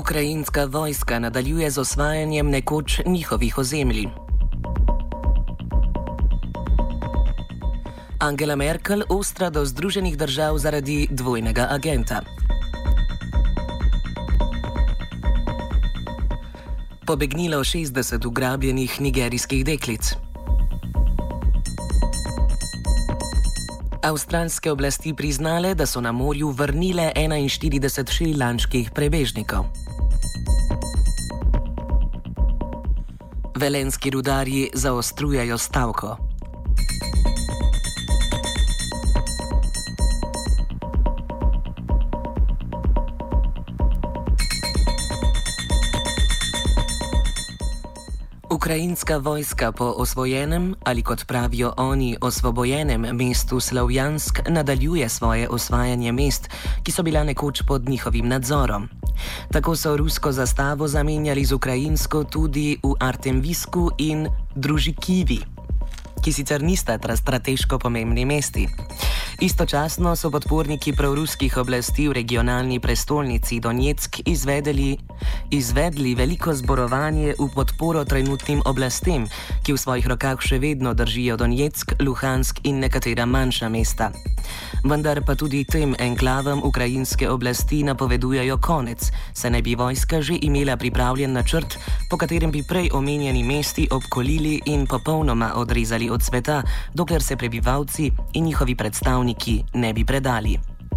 Ukrajinska vojska nadaljuje z osvajanjem nekoč njihovih ozemlji. Angela Merkel ostra do Združenih držav zaradi dvojnega agenta. Pobegnilo 60 ugrabljenih nigerijskih deklic. Avstralske oblasti priznale, da so na morju vrnile 41 šrilanških prebežnikov. Velenjski rudarji zaostrujejo stavko. Ukrajinska vojska po osvojenem, ali kot pravijo oni, osvobojenem mestu Slavjansk nadaljuje svoje osvajanje mest, ki so bila nekoč pod njihovim nadzorom. Tako so rusko zastavo zamenjali z ukrajinsko tudi v Artemvisku in Družikivi, ki sicer nista strateško pomembni mesti. Istočasno so podporniki proruskih oblasti v regionalni prestolnici Donetsk izvedli veliko zborovanje v podporo trenutnim oblastem, ki v svojih rokah še vedno držijo Donetsk, Luhansk in nekatera manjša mesta. Vendar pa tudi tem enklavam ukrajinske oblasti napovedujejo konec, saj naj bi vojska že imela pripravljen načrt, po katerem bi prej omenjeni mesti obkolili in popolnoma odrezali od sveta, dokler se prebivalci in njihovi predstavniki ne bi predali.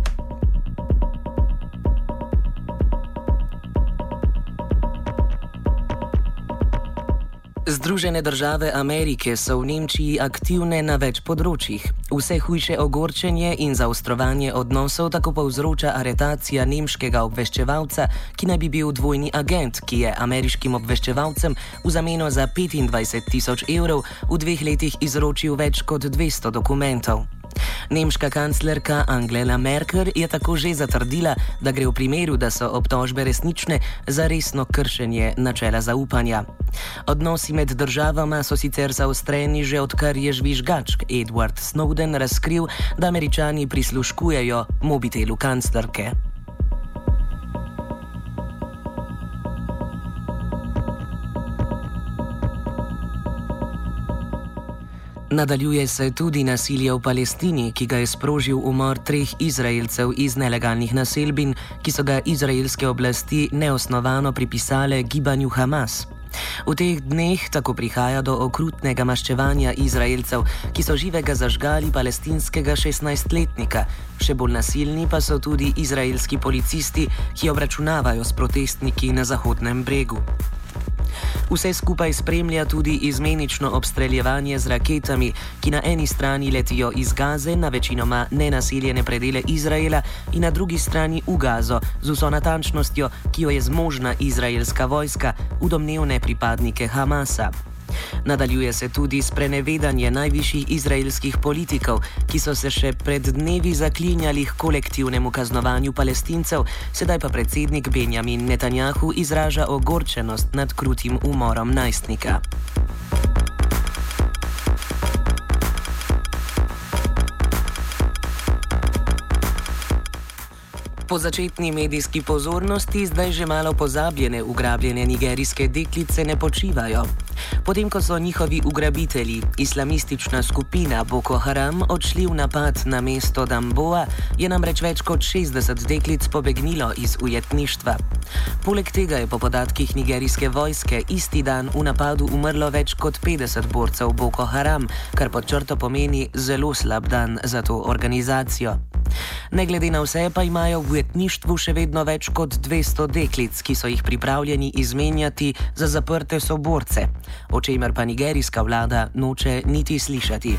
Združene države Amerike so v Nemčiji aktivne na več področjih. Vse hujše ogorčenje in zaostrovanje odnosov tako povzroča aretacija nemškega obveščevalca, ki naj bi bil dvojni agent, ki je ameriškim obveščevalcem v zameno za 25.000 evrov v 2 letih izročil več kot 200 dokumentov. Nemška kanclerka Angela Merkel je tako že zatrdila, da gre v primeru, da so obtožbe resnične, za resno kršenje načela zaupanja. Odnosi med državama so sicer zaostreni že odkar je žvižgač Edward Snowden razkril, da Američani prisluškujejo mobitelu kanclerke. Nadaljuje se tudi nasilje v Palestini, ki ga je sprožil umor 3 Izraelcev iz nelegalnih naselbin, ki so ga izraelske oblasti neosnovano pripisale gibanju Hamas. V teh dneh tako prihaja do okrutnega maščevanja Izraelcev, ki so živega zažgali palestinskega 16-letnika. Še bolj nasilni pa so tudi izraelski policisti, ki obračunavajo s protestniki na Zahodnem bregu. Vse skupaj spremlja tudi izmenično obstreljevanje z raketami, ki na eni strani letijo iz Gaze na večinoma nenaseljene predele Izraela in na drugi strani v Gazo z vso natančnostjo, ki jo je zmožna izraelska vojska, v domnevne pripadnike Hamasa. Nadaljuje se tudi sprenevedanje najvišjih izraelskih politikov, ki so se še pred dnevi zaklinjali k kolektivnemu kaznovanju Palestincev, sedaj pa predsednik Benjamin Netanjahu izraža ogorčenost nad krutim umorom najstnika. Po začetni medijski pozornosti zdaj že malo pozabljene ugrabljene nigerijske deklice ne počivajo. Potem, ko so njihovi ugrabitelji, islamistična skupina Boko Haram, odšli v napad na mesto Damboa, je namreč več kot 60 deklic pobegnilo iz ujetništva. Poleg tega je po podatkih nigerijske vojske isti dan v napadu umrlo več kot 50 borcev Boko Haram, kar pod črto pomeni zelo slab dan za to organizacijo. Ne glede na vse pa imajo v ujetništvu še vedno več kot 200 deklic, ki so jih pripravljeni izmenjati za zaprte soborce, o čemer pa nigerijska vlada noče niti slišati.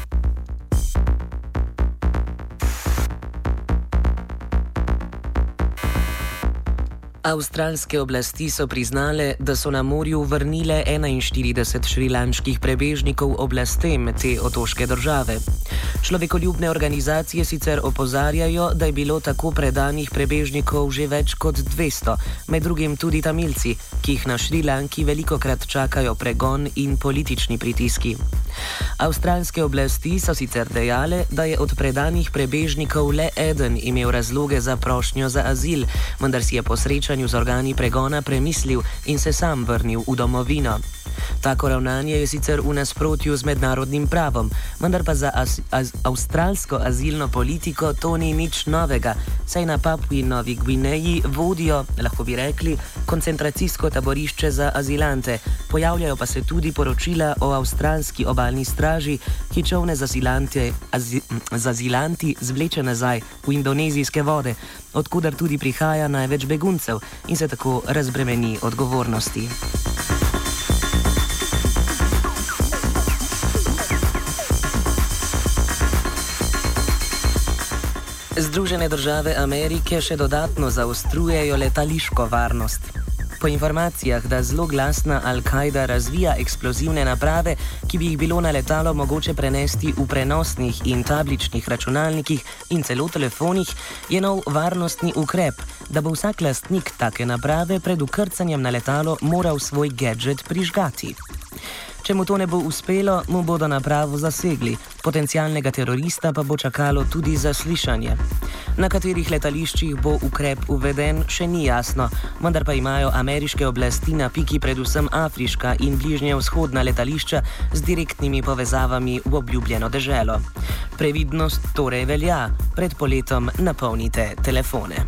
Avstralske oblasti so priznale, da so na morju vrnile 41 šrilanških prebežnikov oblastem te otoške države. Človekoljubne organizacije sicer opozarjajo, da je bilo tako predanih prebežnikov že več kot 200, med drugim tudi Tamilci, ki jih na Šrilanki velikokrat čakajo pregon in politični pritiski. Avstralske oblasti so sicer dejale, da je od predanih prebežnikov le eden imel razloge za prošnjo za azil, vendar si je po srečanju z organi pregona premislil in se sam vrnil v domovino. Tako ravnanje je sicer v nasprotju z mednarodnim pravom, vendar pa za avstralsko azilno politiko to ni nič novega, saj na Papui Novi Gvineji vodijo, lahko bi rekli, koncentracijsko taborišče za azilante. Pojavljajo pa se tudi poročila o avstralski obalni straži, ki čolne z azilanti zvleče nazaj v indonezijske vode, odkudar tudi prihaja največ beguncev in se tako razbremeni odgovornosti. Združene države Amerike še dodatno zaostrujejo letališko varnost. Po informacijah, da zloglasna Al-Kaida razvija eksplozivne naprave, ki bi jih bilo na letalo mogoče prenesti v prenosnih in tabličnih računalnikih in celo telefonih, je nov varnostni ukrep, da bo vsak lastnik take naprave pred vkrcanjem na letalo moral svoj gadget prižgati. Če mu to ne bo uspelo, mu bodo napravo zasegli, potencialnega terorista pa bo čakalo tudi zaslišanje. Na katerih letališčih bo ukrep uveden, še ni jasno, vendar pa imajo ameriške oblasti na piki predvsem afriška in bližnjevzhodna letališča z direktnimi povezavami v obljubljeno deželo. Previdnost torej velja, pred poletom napolnite telefone.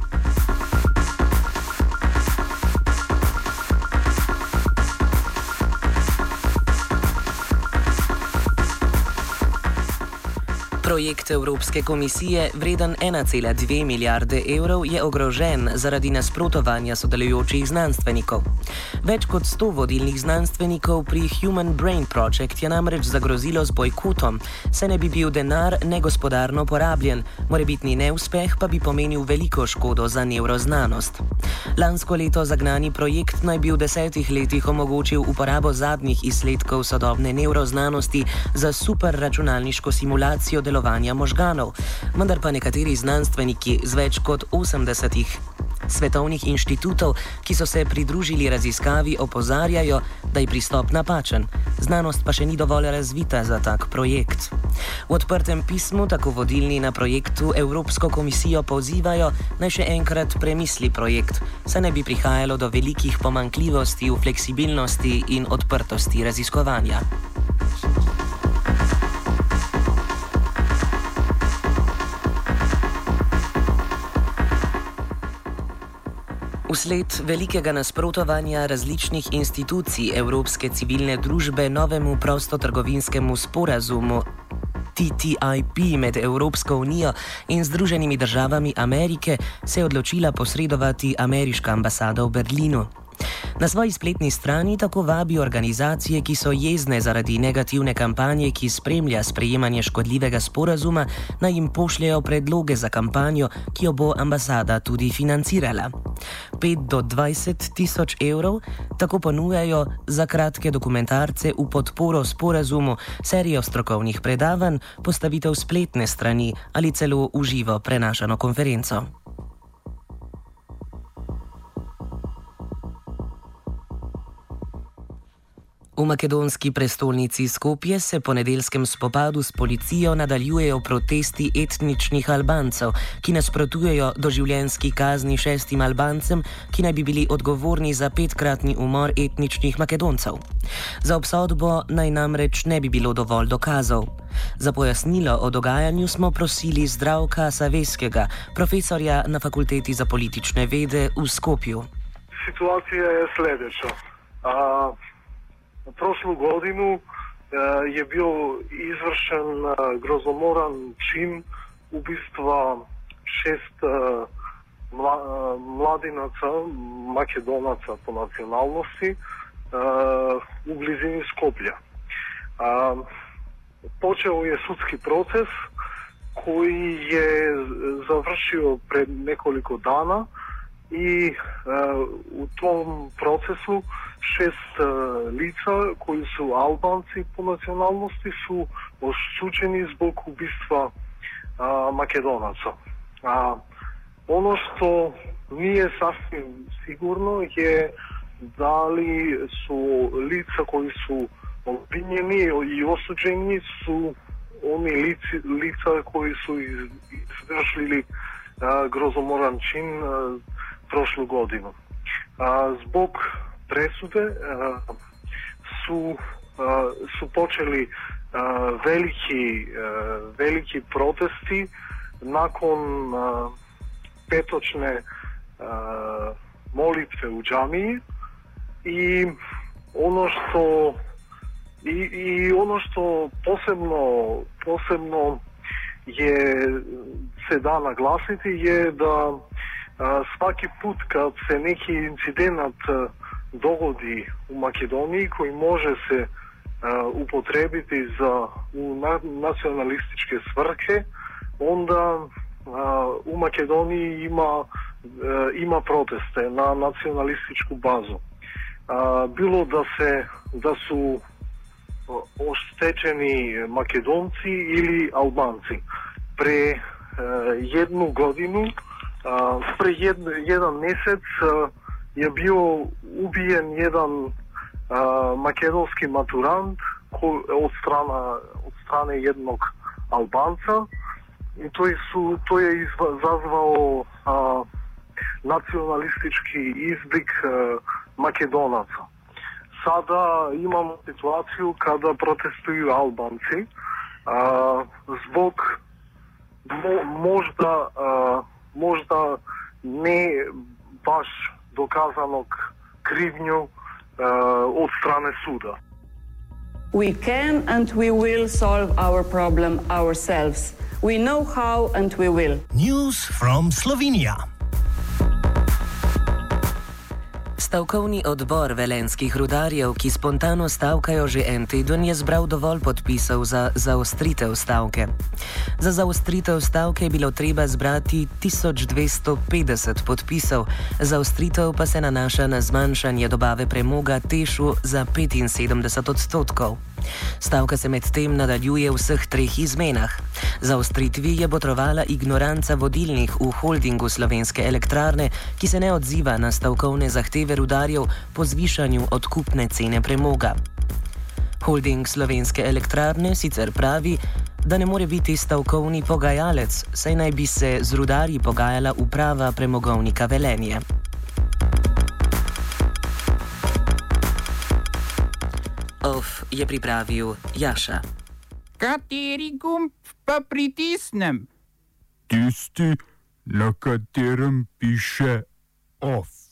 Projekt Evropske komisije, vreden 1,2 milijarde evrov, je ogrožen zaradi nasprotovanja sodelujočih znanstvenikov. Več kot 100 vodilnih znanstvenikov pri Human Brain Project je namreč zagrozilo z bojkotom, saj ne bi bil denar negospodarno porabljen, morebitni neuspeh pa bi pomenil veliko škodo za nevroznanost. Lansko leto zagnani projekt naj bi v 10 letih omogočil uporabo zadnjih izsledkov sodobne nevroznanosti za superračunalniško simulacijo delovanja možganov, vendar pa nekateri znanstveniki z več kot 80 svetovnih inštitutov, ki so se pridružili raziskavi, opozarjajo, da je pristop napačen. Znanost pa še ni dovolj razvita za tak projekt. V odprtem pismu tako vodilni na projektu Evropsko komisijo pozivajo, naj še enkrat premisli projekt, saj ne bi prihajalo do velikih pomanjkljivosti v fleksibilnosti in odprtosti raziskovanja. Vsled velikega nasprotovanja različnih institucij Evropske civilne družbe novemu prostotrgovinskemu sporazumu TTIP med Evropsko unijo in Združenimi državami Amerike se je odločila posredovati ameriška ambasada v Berlinu. Na svoji spletni strani tako vabi organizacije, ki so jezne zaradi negativne kampanje, ki spremlja sprejemanje škodljivega sporazuma, naj jim pošljejo predloge za kampanjo, ki jo bo ambasada tudi financirala. 5 do 20 tisoč evrov tako ponujajo za kratke dokumentarce v podporo sporazumu, serijo strokovnih predavanj, postavitev spletne strani ali celo v živo prenašano konferenco. V makedonski prestolnici Skopje se po nedeljskem spopadu s policijo nadaljujejo protesti etničnih Albancev, ki nasprotujejo doživljenjski kazni 6 Albancem, ki naj bi bili odgovorni za 5-kratni umor etničnih Makedoncev. Za obsodbo naj namreč ne bi bilo dovolj dokazov. Za pojasnilo o dogajanju smo prosili Zdravka Saveskega, profesorja na Fakulteti za politične vede v Skopju. Situacija je sljedeća. Prošlu godinu je bio izvršen grozomoran čin ubistva 6 mladinaca, Makedonaca po nacionalnosti, u blizini Skoplja. Počeo je sudski proces koji je završio pred nekoliko dana i u tom procesu 6 lica koji su Albanci po nacionalnosti su osuđeni zbog ubistva Makedonaca. Ono što nije sasvim sigurno je da li su lica koji su obvinjeni i osuđeni su oni lica koji su izvršili grozomoran čin prošlu godinu. Zbog presude su počeli veliki protesti nakon petočne molitve u džamiji i ono što posebno se da naglasiti je da svaki put kad se neki incident dogodi u Makedoniji koji može se upotrebiti u nacionalističke svrhe, onda u Makedoniji ima proteste na nacionalističku bazu. Bilo da su oštećeni Makedonci ili Albanci. Pre jednu godinu, pre jedan mjesec je bio ubijen jedan makedonski maturant od strane jednog Albanca i to je izazvao nacionalistički izbik Makedonaca. Sada imamo situaciju kada protestuju Albanci zbog možda ne baš dokazanog krivnju od strane suda. We can and we will solve our problem ourselves. We know how and we will. News from Slovenia. Stavkovni odbor velenjskih rudarjev, ki spontano stavkajo že en teden, je zbral dovolj podpisov za zaostritev stavke. Za zaostritev stavke je bilo treba zbrati 1250 podpisov, zaostritev pa se nanaša na zmanjšanje dobave premoga Tešu za 75%. Stavka se medtem nadaljuje v vseh treh izmenah. Zaostritvi je botrovala ignoranca vodilnih v holdingu Slovenske elektrarne, ki se ne odziva na stavkovne zahteve rudarjev po zvišanju odkupne cene premoga. Holding Slovenske elektrarne sicer pravi, da ne more biti stavkovni pogajalec, saj naj bi se z rudarji pogajala uprava premogovnika Velenje. OF je pripravil Jaša. Kateri gumb pa pritisnem? Tisti, na katerem piše OF.